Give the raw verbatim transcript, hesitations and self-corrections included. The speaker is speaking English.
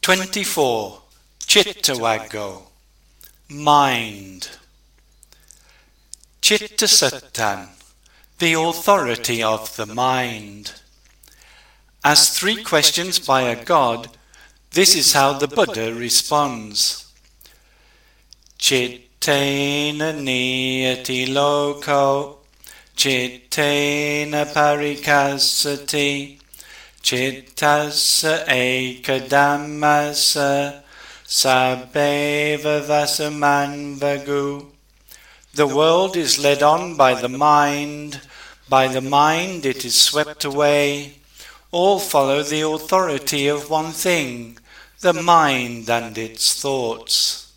twenty-four. Chittawaggo, mind. Chittasattan, the authority of the mind. As three questions by a god, this is how the Buddha responds. Chittena niyati loko, chittena parikassati, chittassa ekadammassa, sabbeva vasamanvagu. The world is led on by the mind, by the mind it is swept away. All follow the authority of one thing, the mind and its thoughts.